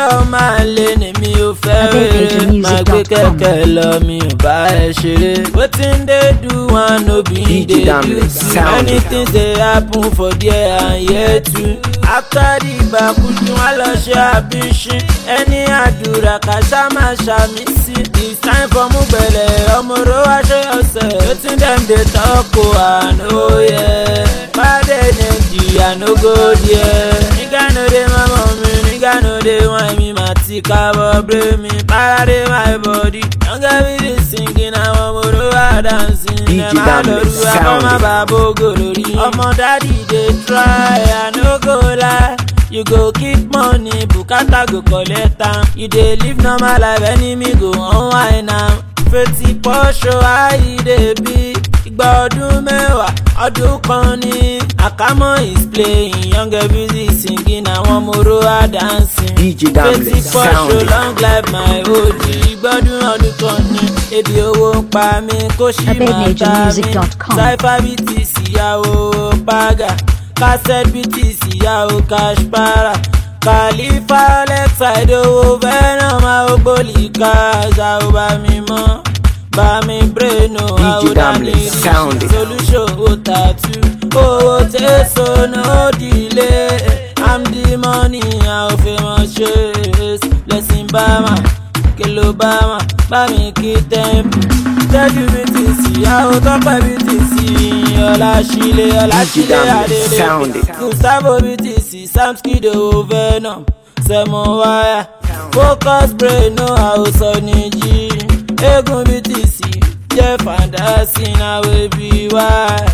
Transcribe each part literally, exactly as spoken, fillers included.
máa lé ní mi ò fẹ́ rere máa gbé kẹ̀kẹ́ lọ mi ò bá ẹ ṣeré. Wetin dey do one no be dey do two. Many things dey happen for there and here too. After the bakuju wọn lọ ṣe àbíṣin. Ẹni àdúrà kàṣà máa ṣàmì sí. It's time for mú bẹ̀lẹ̀ ọmọ oró wá ṣe ọ̀sẹ̀. Wetin dem dey talk o àná yẹ. Bad energy I no go there. Nigga no dey my mommy, nigga no dey want me. My tick up brain me, para dey my body. Don't get me this singing, I'm ọmọ oró wá dancing. D J Damle sound. Ọmọ bàbá ògòlórí. Ọmọ daddy dey try, I no go lie. You go keep money, bukata go collect am. You dey live normal life, enemy go unwind am. Fetí pọ́ṣọ ayé dey be. Ìgbà ọdún mẹ́wàá, ọdún kan ní. Àkámọ́ is playing, younger music singing, àwọn ọmọ oró are dancing. D J Damle Fetí pọ́ṣọ sound. long life my O G. Ìgbọ́dún ọdún kan ní. Ebi owó ń pa mí, kó ṣì máa ta mí. Cypher B T C ìyàwó Paga. Cassette B T C ìyàwó Cash Para. Khalifa Alexa ìdòwò fẹ́ràn máa ó gbòlì ká àṣà ò bá mi mọ́. Bá mi brain o, D J Damle sound. Solution ó tàtú. Owó tẹ̀sán no delay. I'm the money, àwọn famous chase. Blessing Bama, Kelo Bama, bá mi kí temple. Tẹ́jú B T C, àwọn tọ́pẹ́ B T C. Ọlá Ṣílé, Ọlá Ṣílé Adélé. Gustavo B T C, Sam Skido Venom. Sẹ́mo wáyà, focus brain no àwòsàn ní jí. Egun B T C, jẹ́ fantasy náà wé bí wá.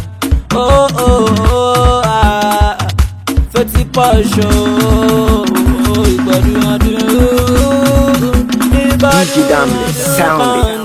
Oh oh oh ah, Fetí pọ́ṣọ, ìgbọ̀dún ọdún. D J Damle sound.